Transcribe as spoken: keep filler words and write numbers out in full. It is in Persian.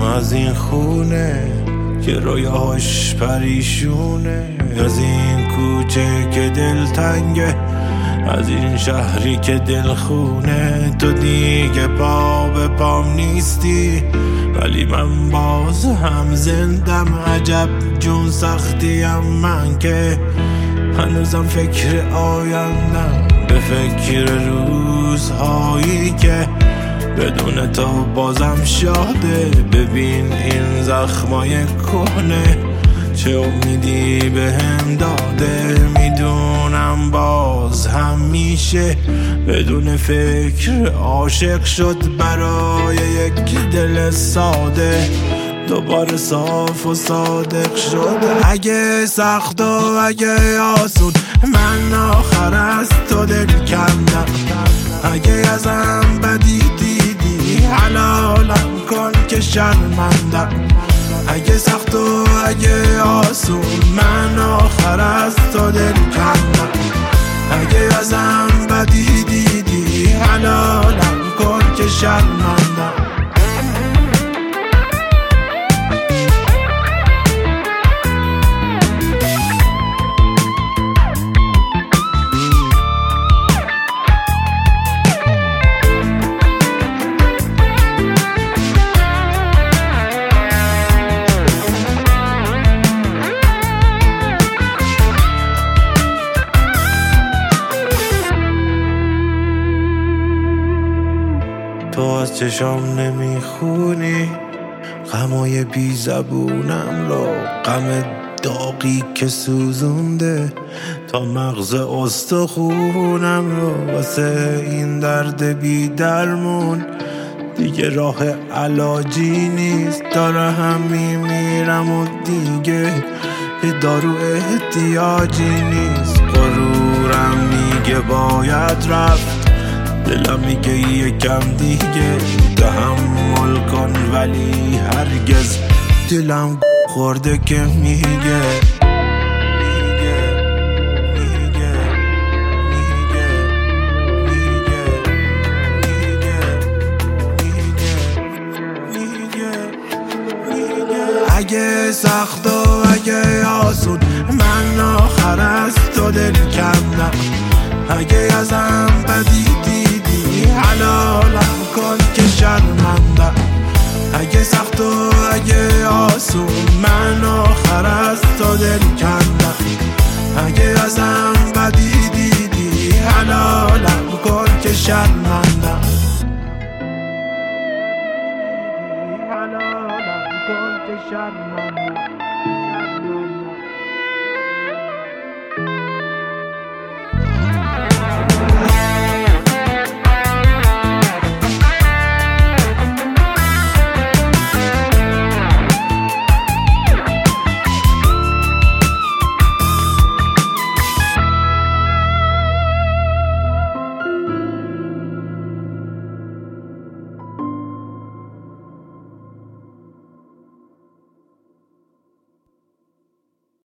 از این خونه که رویاش پریشونه، از این کوچه که دل تنگه، از این شهری که دل خونه. تو دیگه پا به پام نیستی ولی من باز هم زندم. عجب جون سختیم من که هنوزم فکر آیندم، به فکر روزهایی که بدون تو بازم شاده. ببین این زخمای کهنه چه امیدی به هم داده. میدونم باز هم میشه بدون فکر عاشق شد برای یک دل ساده. دوباره صاف و صادق شد. اگه سخت و اگه آسون من آخر از تو دل کندم. اگه ازم بدی دیدی حلالم کن که شرمندم. اگه سخت و اگه آسون من آخر از تو دل کندم. اگه ازم بدی دیدی حلالم کن که شرمندم. تو از چشام نمیخونی غمای بی زبونم رو، غم داغی که سوزونده تا مغز استخونم رو. واسه این درد بی درمون دیگه راه علاجی نیست. داره هم میمیرم و دیگه دارو احتیاجی نیست. غرورم میگه باید رفت، دلم میگه یکم دیگه تحمل کن، ولی هرگز دلم خورده که میگه اگه سخت و اگه آسون من آخر از تو دل کندم. اگه ازم بدی دیدی حلالم کن که شرمندم. اگه سخت و اگه آسون من آخر از تو دل کندم. اگه ازم بدی دیدی حلالم کن که شرمندم.